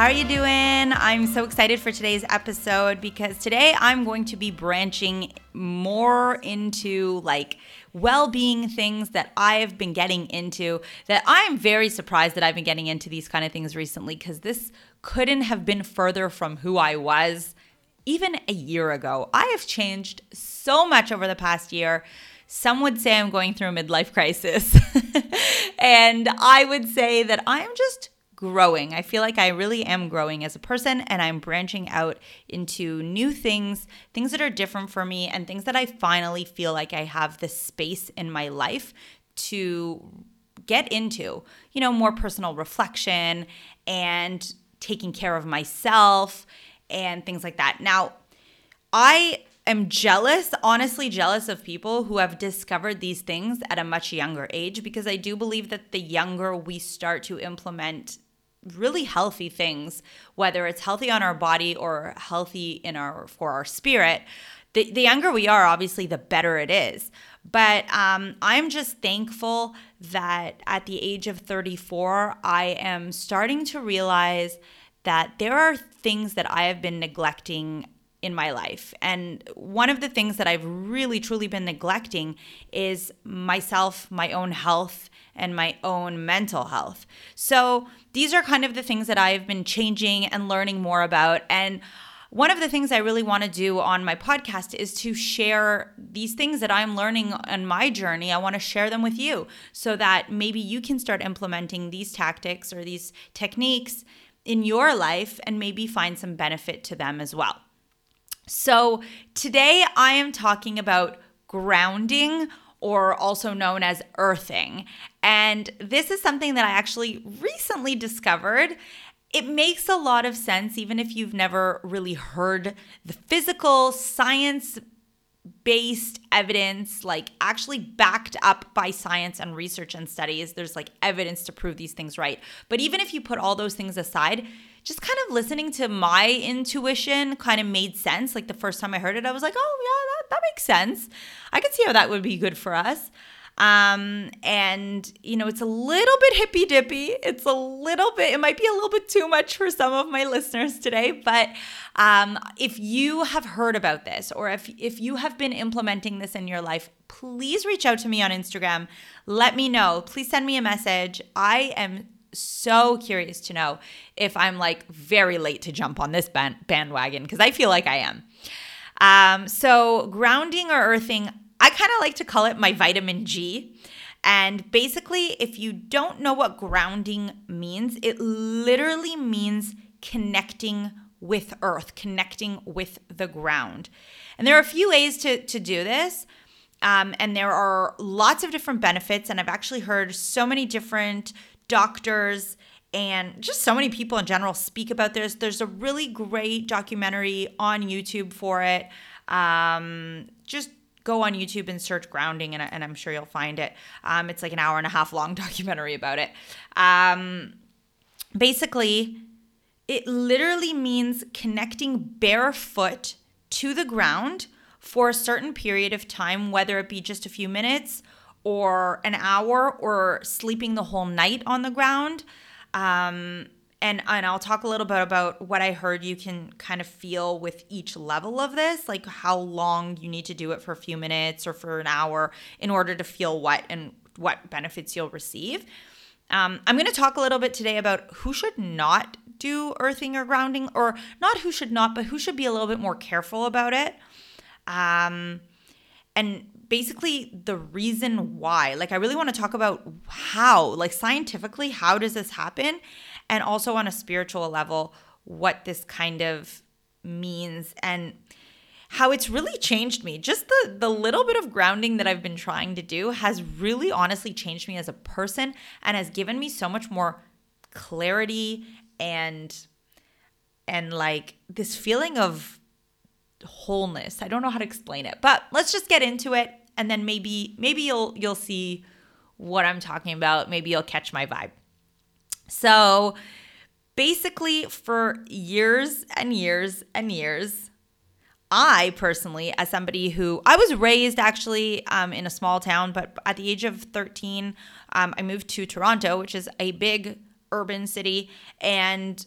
are you doing? I'm so excited for today's episode because today I'm going to be branching more into like well-being things that I've been getting into, that I'm very surprised that I've been getting into these kind of things recently, because this couldn't have been further from who I was even a year ago. I have changed so much over the past year. Some would say I'm going through a midlife crisis. And I would say that I'm just growing. I feel like I really am growing as a person, and I'm branching out into new things that are different for me, and things that I finally feel like I have the space in my life to get into, more personal reflection and taking care of myself and things like that. Now, I am honestly jealous of people who have discovered these things at a much younger age, because I do believe that the younger we start to implement really healthy things, whether it's healthy on our body or healthy for our spirit, the younger we are, obviously, the better it is. But I'm just thankful that at the age of 34, I am starting to realize that there are things that I have been neglecting in my life. And one of the things that I've really, truly been neglecting is myself, my own health, and my own mental health. So these are kind of the things that I've been changing and learning more about. And one of the things I really want to do on my podcast is to share these things that I'm learning on my journey. I want to share them with you so that maybe you can start implementing these tactics or these techniques in your life and maybe find some benefit to them as well. So today I am talking about grounding, or also known as earthing. And this is something that I actually recently discovered. It makes a lot of sense, even if you've never really heard the physical, science-based evidence, like actually backed up by science and research and studies. There's like evidence to prove these things right. But even if you put all those things aside, just kind of listening to my intuition kind of made sense. Like the first time I heard it, I was like, oh yeah, that makes sense. I could see how that would be good for us. And it's a little bit hippy dippy. It might be a little bit too much for some of my listeners today. But if you have heard about this, or if you have been implementing this in your life, please reach out to me on Instagram. Let me know. Please send me a message. I am so curious to know if I'm like very late to jump on this bandwagon, because I feel like I am. So grounding or earthing, I kind of like to call it my vitamin G. And basically, if you don't know what grounding means, it literally means connecting with earth, connecting with the ground. And there are a few ways to do this. And there are lots of different benefits. And I've actually heard so many different doctors and just so many people in general speak about this. There's a really great documentary on YouTube for it. Just go on YouTube and search grounding, and I'm sure you'll find it. It's like an 1.5 hour long documentary about it. Basically, it literally means connecting barefoot to the ground for a certain period of time, whether it be just a few minutes or an hour, or sleeping the whole night on the ground. And I'll talk a little bit about what I heard you can kind of feel with each level of this, like how long you need to do it, for a few minutes or for an hour, in order to feel what and what benefits you'll receive. I'm going to talk a little bit today about who should not do earthing or grounding, or not who should not, but who should be a little bit more careful about it. And basically the reason why. Like, I really want to talk about how, like scientifically, how does this happen? And also on a spiritual level, what this kind of means and how it's really changed me. Just the little bit of grounding that I've been trying to do has really honestly changed me as a person, and has given me so much more clarity and like this feeling of wholeness. I don't know how to explain it, but let's just get into it, and then maybe you'll see what I'm talking about. Maybe you'll catch my vibe. So basically, for years and years and years, I personally, as somebody who, I was raised actually in a small town, but at the age of 13, I moved to Toronto, which is a big urban city. And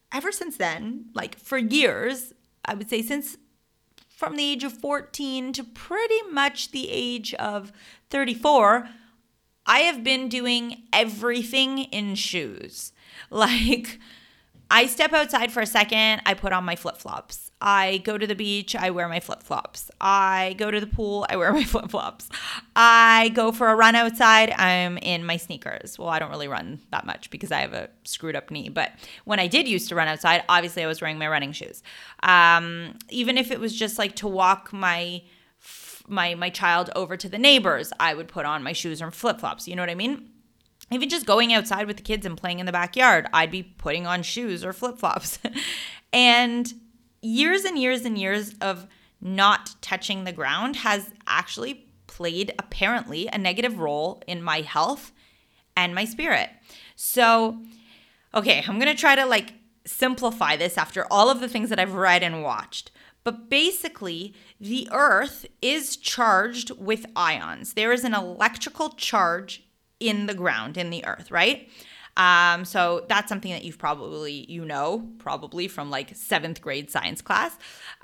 ever since then, like for years, I would say since from the age of 14 to pretty much the age of 34, I have been doing everything in shoes. Like, I step outside for a second, I put on my flip-flops. I go to the beach, I wear my flip-flops. I go to the pool, I wear my flip-flops. I go for a run outside, I'm in my sneakers. Well, I don't really run that much because I have a screwed up knee. But when I did used to run outside, obviously I was wearing my running shoes. Even if it was just like to walk my child over to the neighbors, I would put on my shoes or flip-flops. You know what I mean? Even just going outside with the kids and playing in the backyard, I'd be putting on shoes or flip-flops. And years and years and years of not touching the ground has actually played, apparently, a negative role in my health and my spirit. So, okay, I'm going to try to like simplify this after all of the things that I've read and watched. But basically, the earth is charged with ions. There is an electrical charge in the ground, in the earth, right? So that's something that you've probably from like 7th grade science class.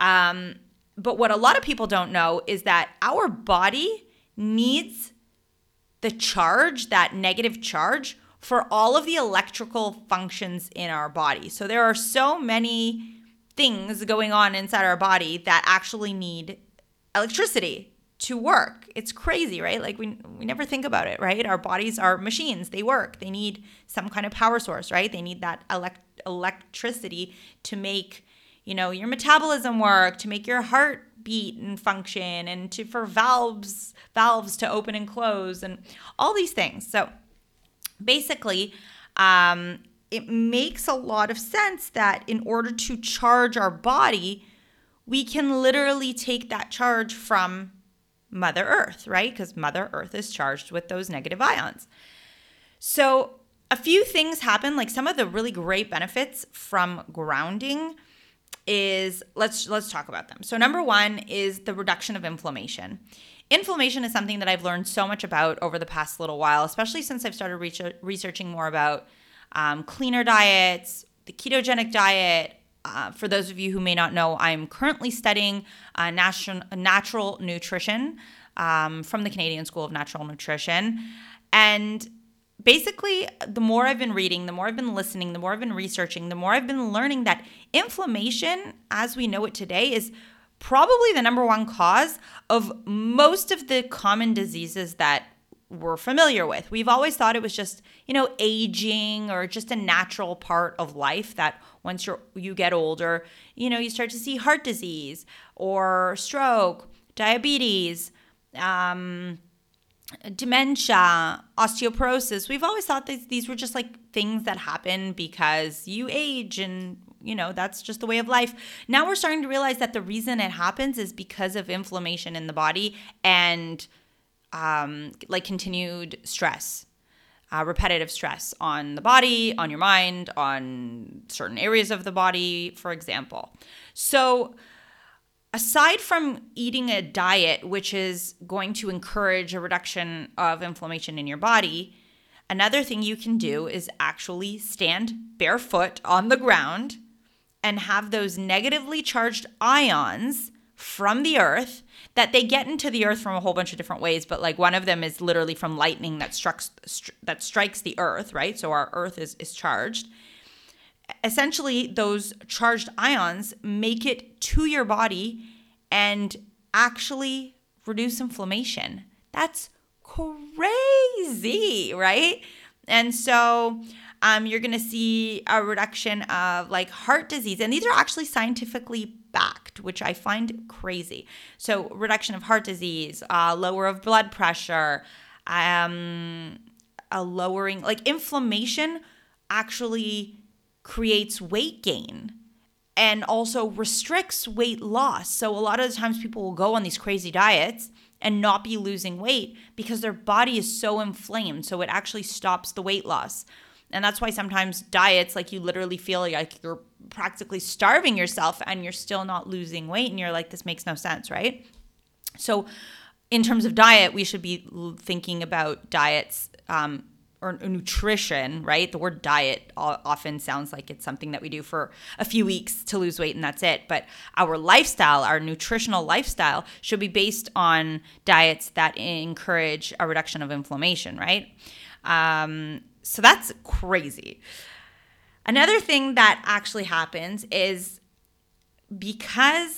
But what a lot of people don't know is that our body needs the charge, that negative charge, for all of the electrical functions in our body. So there are so many things going on inside our body that actually need electricity to work. It's crazy, right? Like we never think about it, right? Our bodies are machines. They work. They need some kind of power source, right? They need that electricity to make, your metabolism work, to make your heart beat and function, and for valves to open and close, and all these things. So basically, it makes a lot of sense that in order to charge our body, we can literally take that charge from Mother Earth, right? Because Mother Earth is charged with those negative ions. So a few things happen, like some of the really great benefits from grounding is, let's talk about them. So number one is the reduction of inflammation. Inflammation is something that I've learned so much about over the past little while, especially since I've started researching more about cleaner diets, the ketogenic diet. For those of you who may not know, I'm currently studying natural nutrition from the Canadian School of Natural Nutrition. And basically, the more I've been reading, the more I've been listening, the more I've been researching, the more I've been learning that inflammation, as we know it today, is probably the number one cause of most of the common diseases that we're familiar with. We've always thought it was just, aging or just a natural part of life that once you get older, you start to see heart disease or stroke, diabetes, dementia, osteoporosis. We've always thought these were just like things that happen because you age and, that's just the way of life. Now we're starting to realize that the reason it happens is because of inflammation in the body and continued stress, repetitive stress on the body, on your mind, on certain areas of the body, for example. So aside from eating a diet which is going to encourage a reduction of inflammation in your body, another thing you can do is actually stand barefoot on the ground and have those negatively charged ions from the earth, that they get into the earth from a whole bunch of different ways, but like one of them is literally from lightning that strikes the earth, right? So our earth is charged. Essentially, those charged ions make it to your body and actually reduce inflammation. That's crazy, right? And so you're going to see a reduction of like heart disease. And these are actually scientifically backed, which I find crazy. So reduction of heart disease, lower of blood pressure, a lowering, like inflammation actually creates weight gain and also restricts weight loss. So a lot of the times people will go on these crazy diets and not be losing weight because their body is so inflamed. So it actually stops the weight loss. And that's why sometimes diets, like you literally feel like you're practically starving yourself and you're still not losing weight. And you're like, this makes no sense, right? So in terms of diet, we should be thinking about diets or nutrition, right? The word diet often sounds like it's something that we do for a few weeks to lose weight and that's it. But our lifestyle, our nutritional lifestyle, should be based on diets that encourage a reduction of inflammation, right? So that's crazy. Another thing that actually happens is because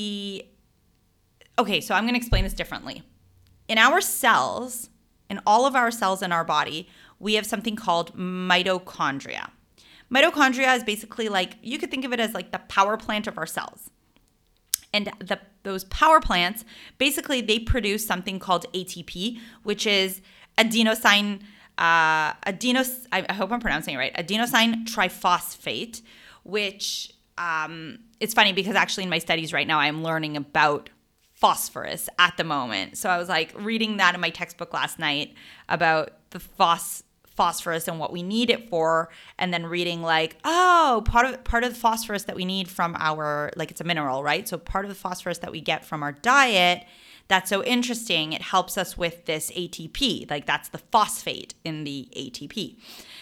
so I'm going to explain this differently. In our cells, in all of our cells in our body, we have something called mitochondria. Mitochondria is basically like, you could think of it as like the power plant of our cells. And those power plants, basically they produce something called ATP, which is adenosine, I hope I'm pronouncing it right, adenosine triphosphate, which it's funny because actually in my studies right now, I'm learning about phosphorus at the moment. So I was like reading that in my textbook last night about the phosphorus and what we need it for, and then reading like, part of the phosphorus that we need from our, like it's a mineral, right? So part of the phosphorus that we get from our diet, that's so interesting. It helps us with this ATP, like that's the phosphate in the ATP.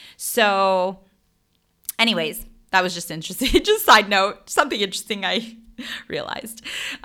So anyways, that was just interesting. Just side note, something interesting I realized.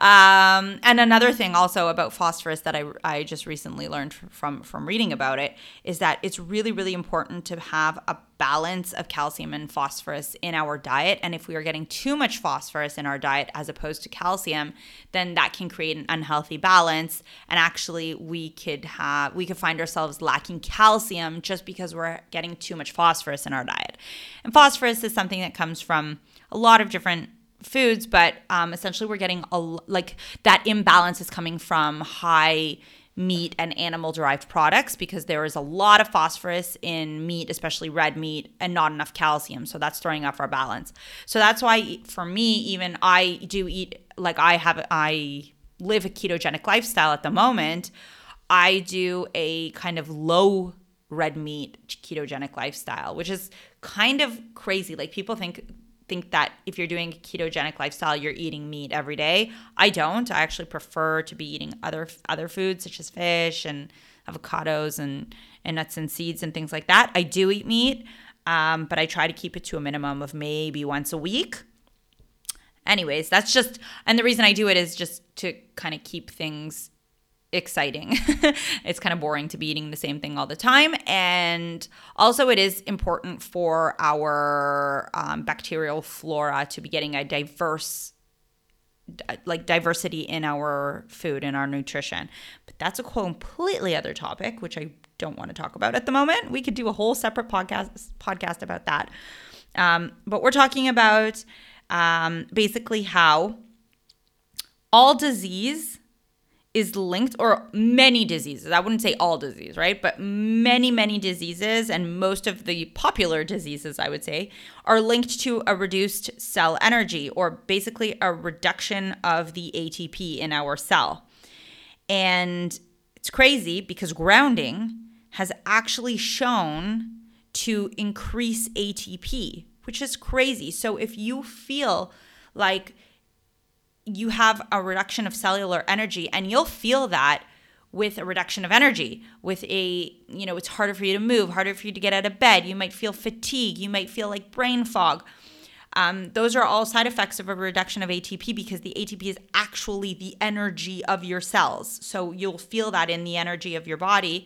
And another thing also about phosphorus that I just recently learned from reading about it is that it's really, really important to have a balance of calcium and phosphorus in our diet. And if we are getting too much phosphorus in our diet as opposed to calcium, then that can create an unhealthy balance. And actually we could find ourselves lacking calcium just because we're getting too much phosphorus in our diet. And phosphorus is something that comes from a lot of different foods, but essentially we're getting that imbalance is coming from high meat and animal derived products because there is a lot of phosphorus in meat, especially red meat, and not enough calcium. So that's throwing off our balance. So that's why for me, even I do eat, like I live a ketogenic lifestyle at the moment. I do a kind of low red meat ketogenic lifestyle, which is kind of crazy. Like people think that if you're doing a ketogenic lifestyle, you're eating meat every day. I don't. I actually prefer to be eating other foods such as fish and avocados and nuts and seeds and things like that. I do eat meat, but I try to keep it to a minimum of maybe once a week. Anyways, that's just, and the reason I do it is just to kind of keep things exciting. It's kind of boring to be eating the same thing all the time. And also it is important for our bacterial flora to be getting a diversity in our food and our nutrition. But that's a completely other topic, which I don't want to talk about at the moment. We could do a whole separate podcast about that. But we're talking about basically how all disease is linked, or many diseases. I wouldn't say all disease, right? But many, many diseases, and most of the popular diseases, I would say, are linked to a reduced cell energy, or basically a reduction of the ATP in our cell. And it's crazy because grounding has actually shown to increase ATP, which is crazy. So if you feel like you have a reduction of cellular energy, and you'll feel that with a reduction of energy, with it's harder for you to move, harder for you to get out of bed. You might feel fatigue. You might feel like brain fog. Those are all side effects of a reduction of ATP because the ATP is actually the energy of your cells. So you'll feel that in the energy of your body.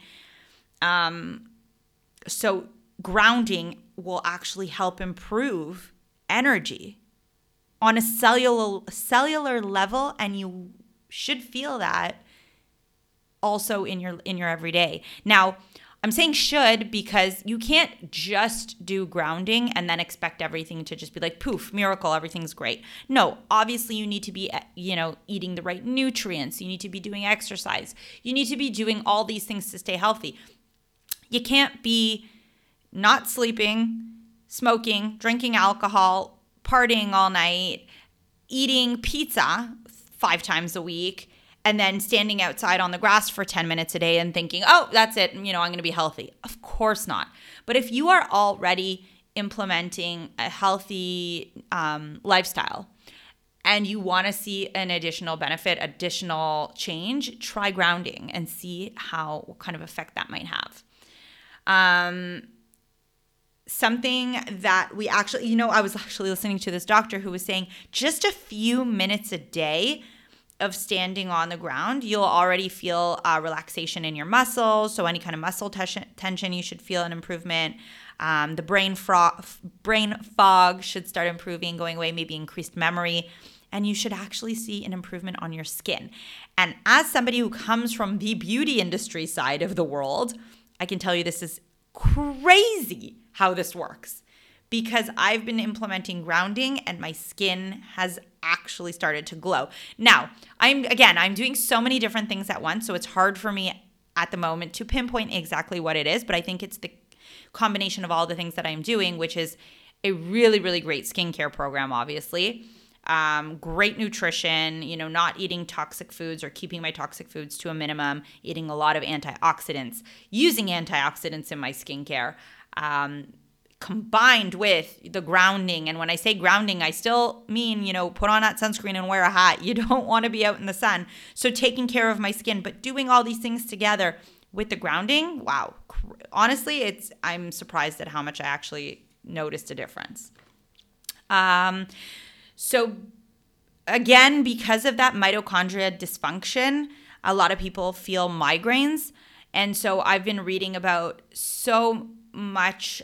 So grounding will actually help improve energy on a cellular level, and you should feel that also in your everyday. Now, I'm saying should because you can't just do grounding and then expect everything to just be like poof, miracle, everything's great. No, obviously you need to be eating the right nutrients. You need to be doing exercise. You need to be doing all these things to stay healthy. You can't be not sleeping, smoking, drinking alcohol, partying all night, eating pizza 5 times a week, and then standing outside on the grass for 10 minutes a day and thinking, oh, that's it, I'm going to be healthy. Of course not. But if you are already implementing a healthy lifestyle and you want to see an additional benefit, additional change, try grounding and see what kind of effect that might have. Something that we actually, I was actually listening to this doctor who was saying just a few minutes a day of standing on the ground, you'll already feel relaxation in your muscles. So any kind of muscle tension, you should feel an improvement. The brain fog should start improving, going away, maybe increased memory. And you should actually see an improvement on your skin. And as somebody who comes from the beauty industry side of the world, I can tell you this is crazy how this works, because I've been implementing grounding and my skin has actually started to glow. Now, I'm doing so many different things at once, so it's hard for me at the moment to pinpoint exactly what it is, but I think it's the combination of all the things that I'm doing, which is a really, really great skincare program, obviously. Great nutrition, not eating toxic foods or keeping my toxic foods to a minimum, eating a lot of antioxidants, using antioxidants in my skincare, combined with the grounding. And when I say grounding, I still mean, put on that sunscreen and wear a hat. You don't want to be out in the sun. So taking care of my skin, but doing all these things together with the grounding, wow. Honestly, I'm surprised at how much I actually noticed a difference. So again, because of that mitochondria dysfunction, a lot of people feel migraines. And so I've been reading about so much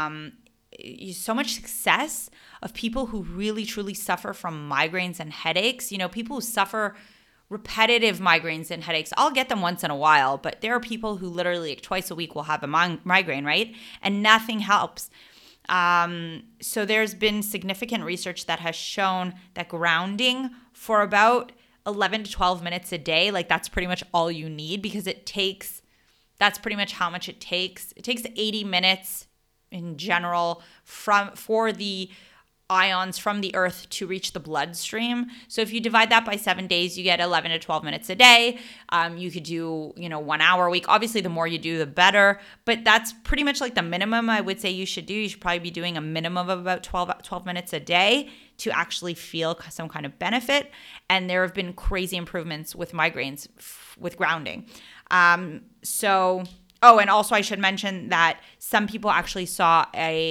success of people who really truly suffer from migraines and headaches. People who suffer repetitive migraines and headaches. I'll get them once in a while, but there are people who literally twice a week will have a migraine, right? And nothing helps. So there's been significant research that has shown that grounding for about 11 to 12 minutes a day, that's pretty much all you need, because that's pretty much how much it takes. It takes 80 minutes in general for the ions from the earth to reach the bloodstream. So if you divide that by 7 days, you get 11 to 12 minutes a day. You could do, 1 hour a week. Obviously, the more you do, the better. But that's pretty much the minimum I would say you should do. You should probably be doing a minimum of about 12 minutes a day to actually feel some kind of benefit. And there have been crazy improvements with migraines with grounding. And also I should mention that some people actually saw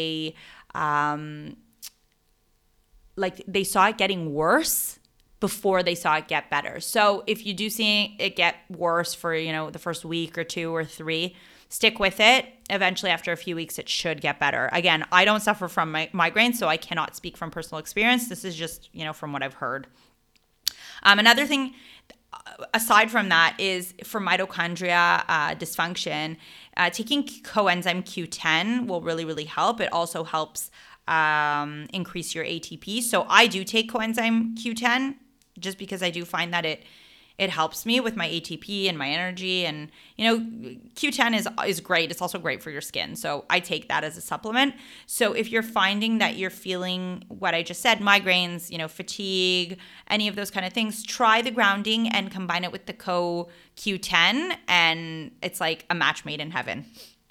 they saw it getting worse before they saw it get better. So if you do see it get worse for, the first week or 2 or 3, stick with it. Eventually, after a few weeks, it should get better. Again, I don't suffer from migraines, so I cannot speak from personal experience. This is just, from what I've heard. Another thing, aside from that, is for mitochondria dysfunction, taking coenzyme Q10 will really, really help. It also helps increase your ATP. So I do take coenzyme Q10 just because I do find that it helps me with my ATP and my energy. And, Q10 is great. It's also great for your skin. So I take that as a supplement. So if you're finding that you're feeling what I just said, migraines, fatigue, any of those kind of things, try the grounding and combine it with the CoQ10, and it's like a match made in heaven.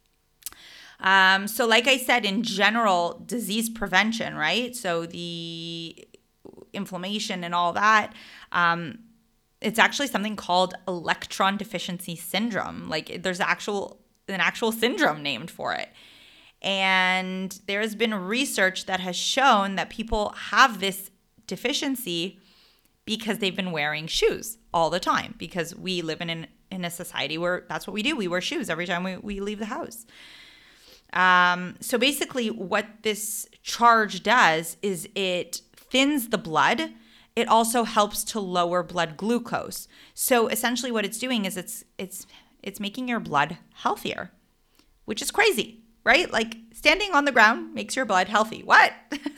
So like I said, in general, disease prevention, right? So the inflammation and all that, it's actually something called electron deficiency syndrome. There's an actual syndrome named for it. And there has been research that has shown that people have this deficiency because they've been wearing shoes all the time, because we live in a society where that's what we do. We wear shoes every time we leave the house. So basically what this charge does is it thins the blood. It also helps to lower blood glucose. So essentially what it's doing is it's making your blood healthier, which is crazy, right? Standing on the ground makes your blood healthy. What?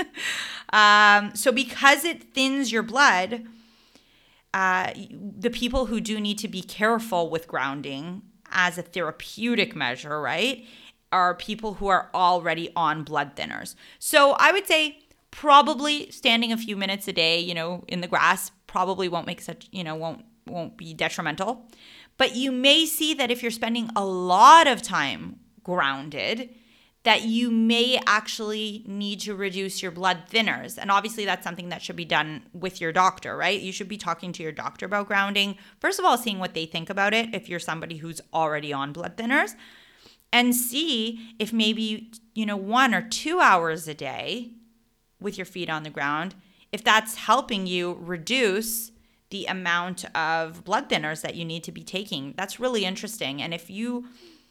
So because it thins your blood, the people who do need to be careful with grounding as a therapeutic measure, right, are people who are already on blood thinners. So I would say probably standing a few minutes a day, in the grass probably won't make such, won't be detrimental. But you may see that if you're spending a lot of time grounded, that you may actually need to reduce your blood thinners. And obviously that's something that should be done with your doctor, right? You should be talking to your doctor about grounding. First of all, seeing what they think about it if you're somebody who's already on blood thinners. and see if maybe, 1 or 2 hours a day with your feet on the ground, if that's helping you reduce the amount of blood thinners that you need to be taking. That's really interesting. And if you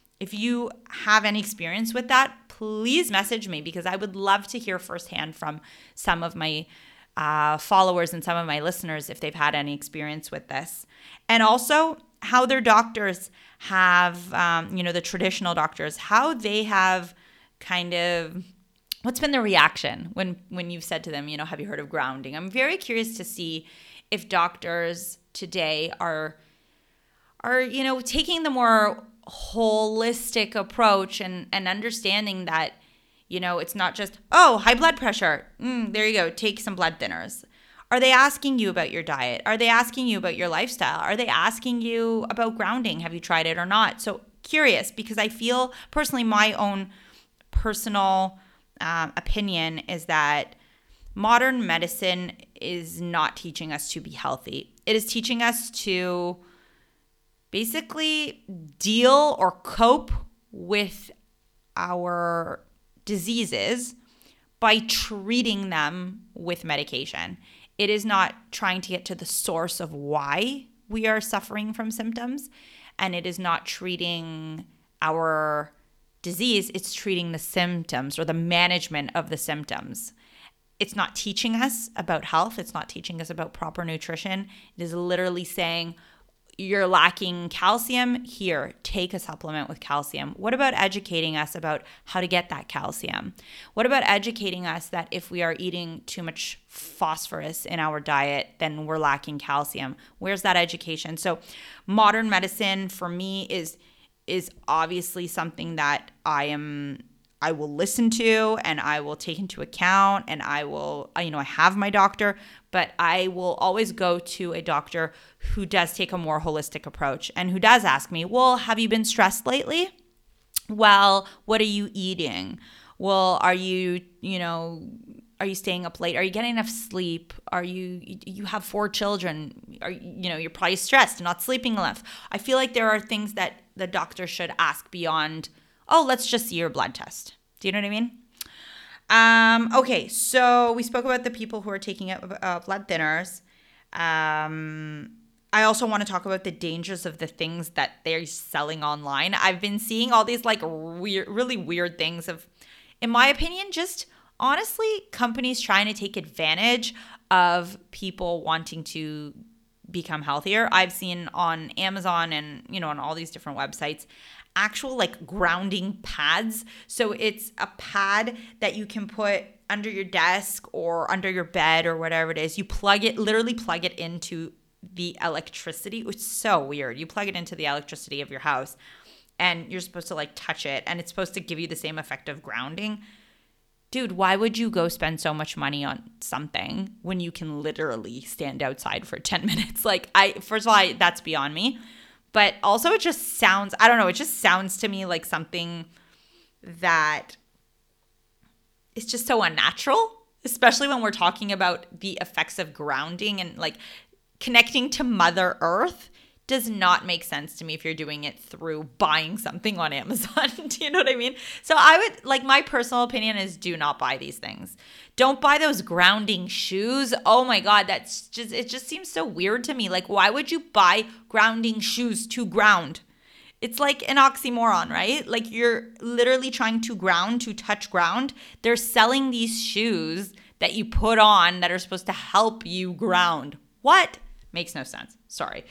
have any experience with that, please message me, because I would love to hear firsthand from some of my followers and some of my listeners if they've had any experience with this. And also how their doctors have, the traditional doctors, how they have kind of, what's been the reaction when you've said to them, have you heard of grounding? I'm very curious to see if doctors today are taking the more holistic approach and understanding that, it's not just, high blood pressure. There you go. Take some blood thinners. Are they asking you about your diet? Are they asking you about your lifestyle? Are they asking you about grounding? Have you tried it or not? So curious, because I feel personally, my own personal opinion is that modern medicine is not teaching us to be healthy. It is teaching us to basically deal or cope with our diseases by treating them with medication. It is not trying to get to the source of why we are suffering from symptoms, and it is not treating our disease, it's treating the symptoms or the management of the symptoms. It's not teaching us about health. It's not teaching us about proper nutrition. It is literally saying, you're lacking calcium, here, take a supplement with calcium. What about educating us about how to get that calcium? What about educating us that if we are eating too much phosphorus in our diet, then we're lacking calcium? Where's that education? So modern medicine for me is obviously something that I will listen to and I will take into account, and I will, I have my doctor, but I will always go to a doctor who does take a more holistic approach and who does ask me, well, have you been stressed lately? Well, what are you eating? Well, are you staying up late? Are you getting enough sleep? You have 4 children? You're probably stressed and not sleeping enough. I feel like there are things that the doctor should ask beyond, let's just see your blood test. Do you know what I mean? Okay, so we spoke about the people who are taking blood thinners. I also want to talk about the dangers of the things that they're selling online. I've been seeing all these really weird things of, in my opinion, just honestly, companies trying to take advantage of people wanting to become healthier. I've seen on Amazon and, on all these different websites, actual grounding pads. So it's a pad that you can put under your desk or under your bed or whatever it is. You literally plug it into the electricity. It's so weird. You plug it into the electricity of your house and you're supposed to touch it, and it's supposed to give you the same effect of grounding. Dude, why would you go spend so much money on something when you can literally stand outside for 10 minutes? First of all, that's beyond me. But also it just sounds, I don't know, it just sounds to me like something that is just so unnatural, especially when we're talking about the effects of grounding and connecting to Mother Earth. Does not make sense to me if you're doing it through buying something on Amazon. Do you know what I mean? So I would, my personal opinion is, do not buy these things. Don't buy those grounding shoes. Oh my God, it just seems so weird to me. Why would you buy grounding shoes to ground? It's like an oxymoron, right? You're literally trying to ground, to touch ground. They're selling these shoes that you put on that are supposed to help you ground. What? Makes no sense. Sorry.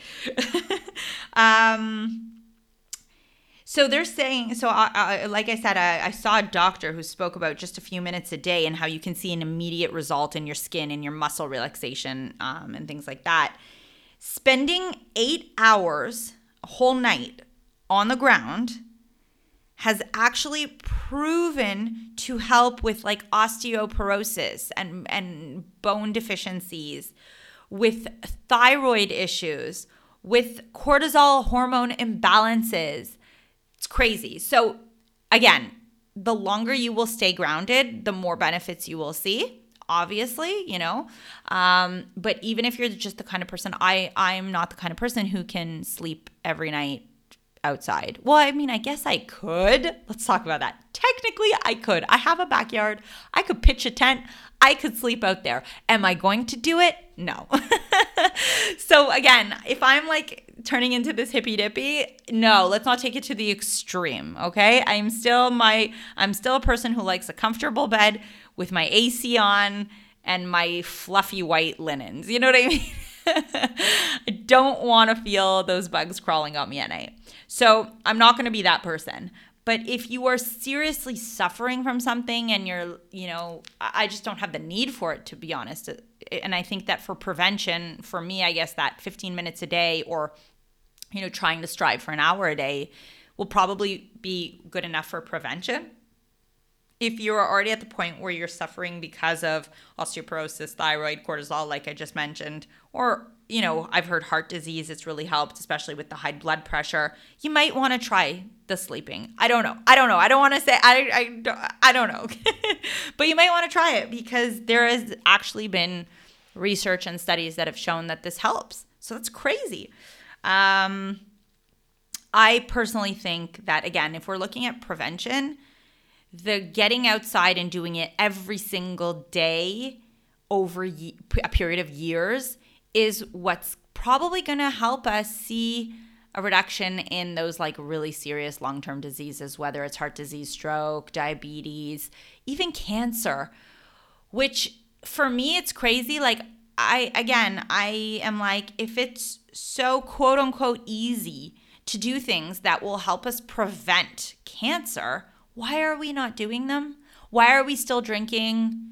So they're saying, like I said, I saw a doctor who spoke about just a few minutes a day and how you can see an immediate result in your skin and your muscle relaxation and things like that. Spending 8 hours, a whole night on the ground has actually proven to help with osteoporosis and bone deficiencies, with thyroid issues, with cortisol hormone imbalances. It's crazy. So again, the longer you will stay grounded, the more benefits you will see, obviously, but even if you're just the kind of person, I'm not the kind of person who can sleep every night outside. Well, I mean, I guess I could. Let's talk about that. Technically, I could. I have a backyard. I could pitch a tent. I could sleep out there. Am I going to do it? No. So again, if I'm like turning into this hippy dippy, no, let's not take it to the extreme. Okay. I'm still a person who likes a comfortable bed with my AC on and my fluffy white linens. You know what I mean? I don't want to feel those bugs crawling on me at night. So I'm not going to be that person. But if you are seriously suffering from something and I just don't have the need for it, to be honest. And I think that for prevention, for me, I guess that 15 minutes a day or, trying to strive for an hour a day will probably be good enough for prevention. If you're already at the point where you're suffering because of osteoporosis, thyroid, cortisol, like I just mentioned, or, I've heard heart disease, it's really helped, especially with the high blood pressure, you might want to try the sleeping. I don't know. I don't want to say, I don't know. But you might want to try it because there has actually been research and studies that have shown that this helps. So that's crazy. I personally think that, again, if we're looking at prevention, the getting outside and doing it every single day over a period of years is what's probably going to help us see a reduction in those like really serious long-term diseases, whether it's heart disease, stroke, diabetes, even cancer, which for me, it's crazy. Like I am like, if it's so quote unquote easy to do things that will help us prevent cancer, why are we not doing them? Why are we still drinking,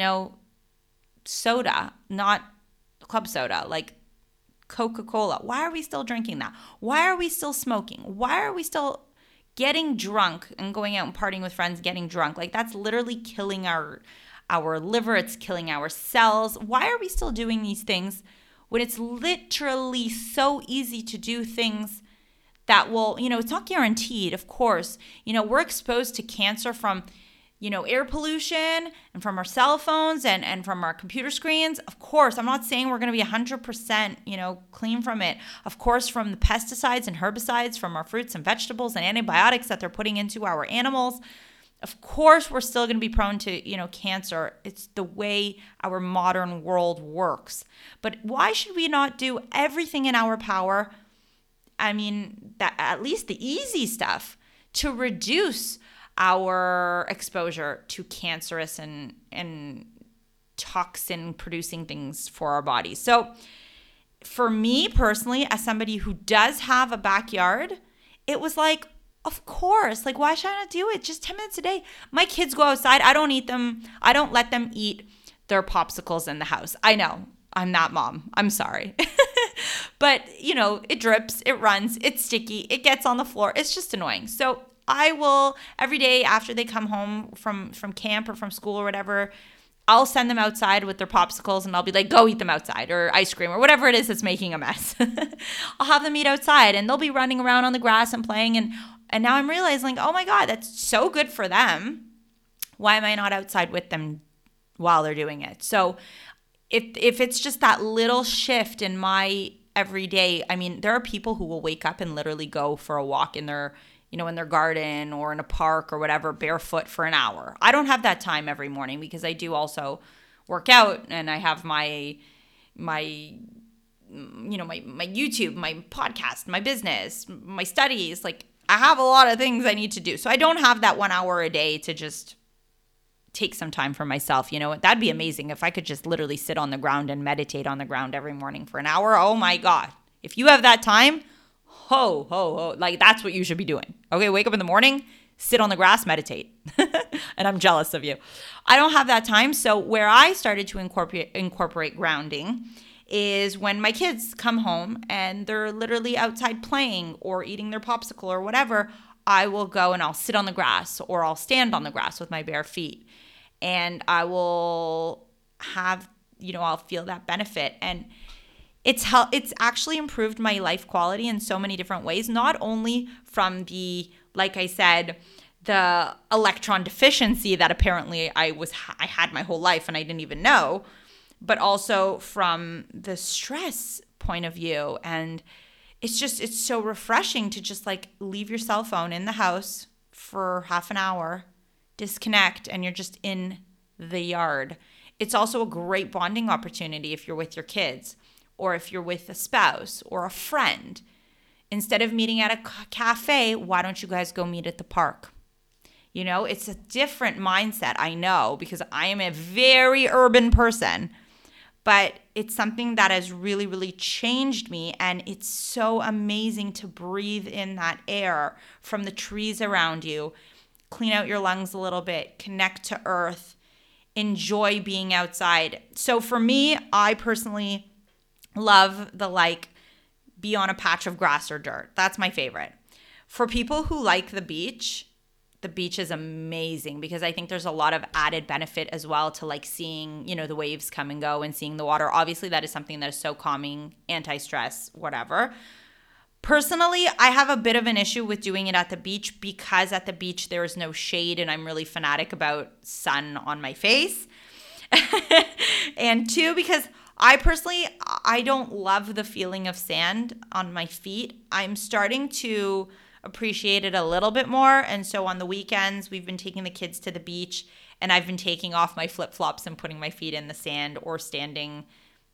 soda, not club soda, like Coca-Cola? Why are we still drinking that? Why are we still smoking? Why are we still getting drunk and going out and partying with friends, getting drunk? Like that's literally killing our liver. It's killing our cells. Why are we still doing these things when it's literally so easy to do things that will, it's not guaranteed, of course. We're exposed to cancer from, air pollution and from our cell phones and from our computer screens. Of course, I'm not saying we're going to be 100%, clean from it. Of course, from the pesticides and herbicides from our fruits and vegetables and antibiotics that they're putting into our animals. Of course, we're still going to be prone to, cancer. It's the way our modern world works. But why should we not do everything in our power? I mean, that at least the easy stuff to reduce our exposure to cancerous and toxin producing things for our bodies. So for me personally, as somebody who does have a backyard, it was like, of course, like why should I not do it? Just 10 minutes a day. My kids go outside. I don't let them eat their popsicles in the house. I know, I'm that mom. I'm sorry. But, it drips, it runs, it's sticky, it gets on the floor. It's just annoying. So I will, every day after they come home from camp or from school or whatever, I'll send them outside with their popsicles and I'll be like, go eat them outside, or ice cream or whatever it is that's making a mess. I'll have them eat outside and they'll be running around on the grass and playing. And now I'm realizing, oh my God, that's so good for them. Why am I not outside with them while they're doing it? So if it's just that little shift in my every day, I mean, there are people who will wake up and literally go for a walk in their, in their garden or in a park or whatever, barefoot for an hour. I don't have that time every morning because I do also work out and I have my YouTube, my podcast, my business, my studies. Like I have a lot of things I need to do. So I don't have that 1 hour a day to just take some time for myself. That'd be amazing if I could just literally sit on the ground and meditate on the ground every morning for an hour. Oh my God. If you have that time, ho, ho, ho. Like that's what you should be doing. Okay, wake up in the morning, sit on the grass, meditate. And I'm jealous of you. I don't have that time. So where I started to incorporate grounding is when my kids come home and they're literally outside playing or eating their popsicle or whatever, I will go and I'll sit on the grass or I'll stand on the grass with my bare feet. And I will have, I'll feel that benefit. And it's actually improved my life quality in so many different ways, not only from the, like I said, the electron deficiency that apparently I had my whole life and I didn't even know, but also from the stress point of view. And it's so refreshing to just like leave your cell phone in the house for half an hour, disconnect, and you're just in the yard. It's also a great bonding opportunity if you're with your kids or if you're with a spouse or a friend. Instead of meeting at a cafe, why don't you guys go meet at the park? You know, it's a different mindset, I know, because I am a very urban person, but it's something that has really, really changed me. And it's so amazing to breathe in that air from the trees around you, clean out your lungs a little bit, connect to earth, enjoy being outside. So for me, I personally love the like be on a patch of grass or dirt. That's my favorite. For people who like the beach is amazing because I think there's a lot of added benefit as well to like seeing, you know, the waves come and go and seeing the water. Obviously, that is something that is so calming, anti-stress, whatever. Personally, I have a bit of an issue with doing it at the beach because at the beach there is no shade and I'm really fanatic about sun on my face. And two, because I don't love the feeling of sand on my feet. I'm starting to appreciate it a little bit more. And so on the weekends, we've been taking the kids to the beach and I've been taking off my flip-flops and putting my feet in the sand or standing,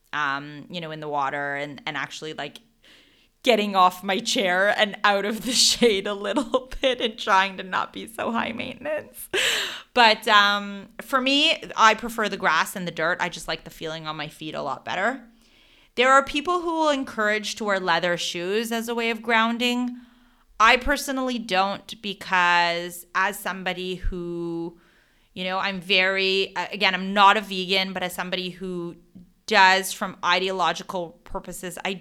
in the water and actually like getting off my chair and out of the shade a little bit and trying to not be so high maintenance. But for me, I prefer the grass and the dirt. I just like the feeling on my feet a lot better. There are people who will encourage to wear leather shoes as a way of grounding. I personally don't because as somebody who, I'm I'm not a vegan, but as somebody who does from ideological purposes, I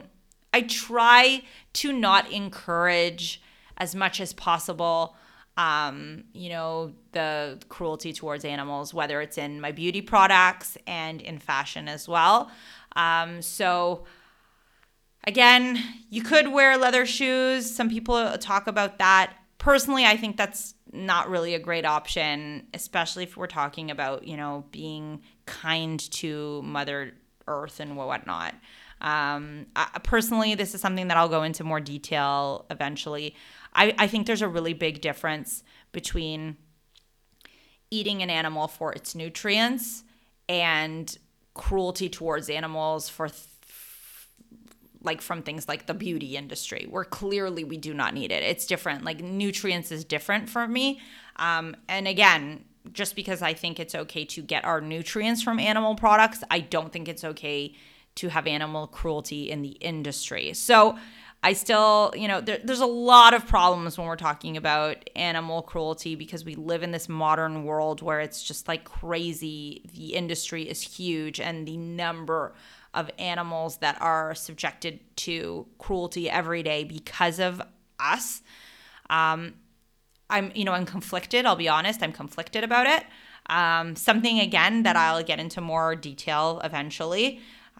try to not encourage as much as possible, the cruelty towards animals, whether it's in my beauty products and in fashion as well. So again, you could wear leather shoes. Some people talk about that. Personally, I think that's not really a great option, especially if we're talking about, being kind to Mother Earth and whatnot. Personally, this is something that I'll go into more detail eventually. I think there's a really big difference between eating an animal for its nutrients and cruelty towards animals for from things like the beauty industry, where clearly we do not need it. It's different. Like nutrients is different for me. And again, just because I think it's okay to get our nutrients from animal products, I don't think it's okay to have animal cruelty in the industry. So I still, there's a lot of problems when we're talking about animal cruelty because we live in this modern world where it's just like crazy. The industry is huge and the number of animals that are subjected to cruelty every day because of us. I'm conflicted. I'll be honest. I'm conflicted about it. Something, again, that I'll get into more detail eventually.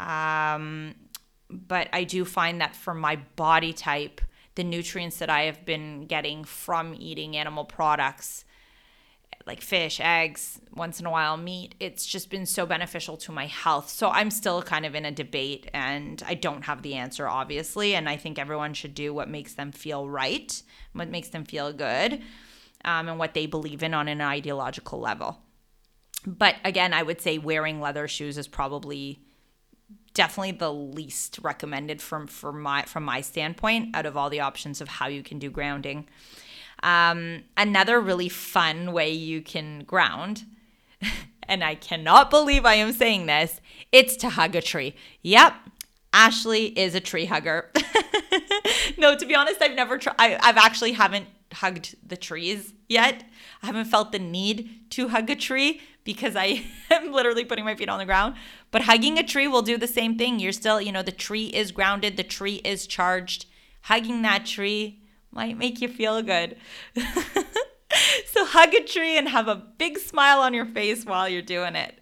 But I do find that for my body type, the nutrients that I have been getting from eating animal products, like fish, eggs, once in a while meat, it's just been so beneficial to my health. So I'm still kind of in a debate and I don't have the answer, obviously. And I think everyone should do what makes them feel right, what makes them feel good, and what they believe in on an ideological level. But again, I would say wearing leather shoes is probably definitely the least recommended from my standpoint out of all the options of how you can do grounding. Another really fun way you can ground, and I cannot believe I am saying this, it's to hug a tree. Yep, Ashley is a tree hugger. No, to be honest, I've never tried. I've actually haven't hugged the trees yet. I haven't felt the need to hug a tree because I am literally putting my feet on the ground. But hugging a tree will do the same thing. You're still, the tree is grounded, the tree is charged. Hugging that tree might make you feel good. So hug a tree and have a big smile on your face while you're doing it.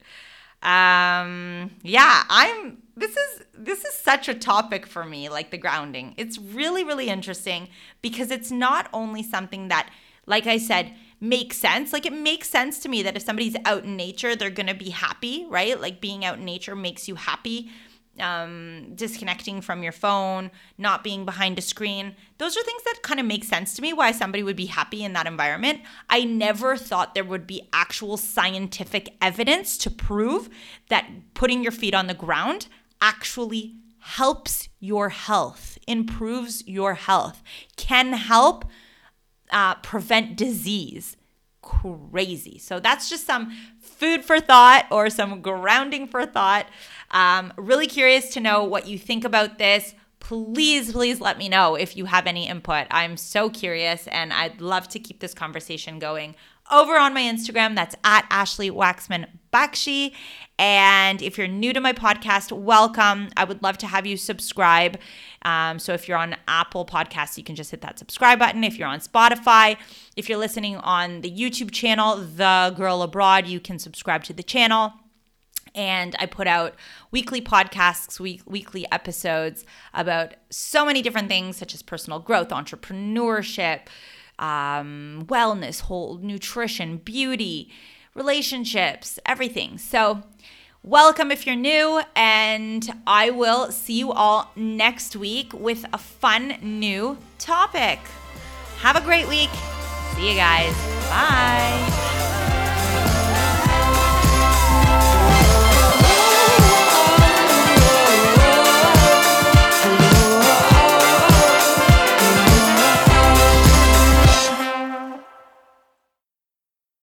This is such a topic for me, like the grounding. It's really, really interesting because it's not only something that, like I said, makes sense. Like it makes sense to me that if somebody's out in nature, they're going to be happy, right? Like being out in nature makes you happy. disconnecting from your phone, not being behind a screen. Those are things that kind of make sense to me why somebody would be happy in that environment. I never thought there would be actual scientific evidence to prove that putting your feet on the ground actually helps your health, improves your health, can help prevent disease. Crazy. So that's just some food for thought or some grounding for thought. Really curious to know what you think about this. Please let me know if you have any input. I'm so curious and I'd love to keep this conversation going over on my Instagram. That's at Ashley Waxman Bakshi. And if you're new to my podcast, welcome. I would love to have you subscribe. So if you're on Apple Podcasts, you can just hit that subscribe button. If you're on Spotify, if you're listening on the YouTube channel, The Girl Abroad, you can subscribe to the channel. And I put out weekly podcasts, weekly episodes about so many different things such as personal growth, entrepreneurship, wellness, whole nutrition, beauty, relationships, everything. So welcome if you're new, and I will see you all next week with a fun new topic. Have a great week. See you guys. Bye.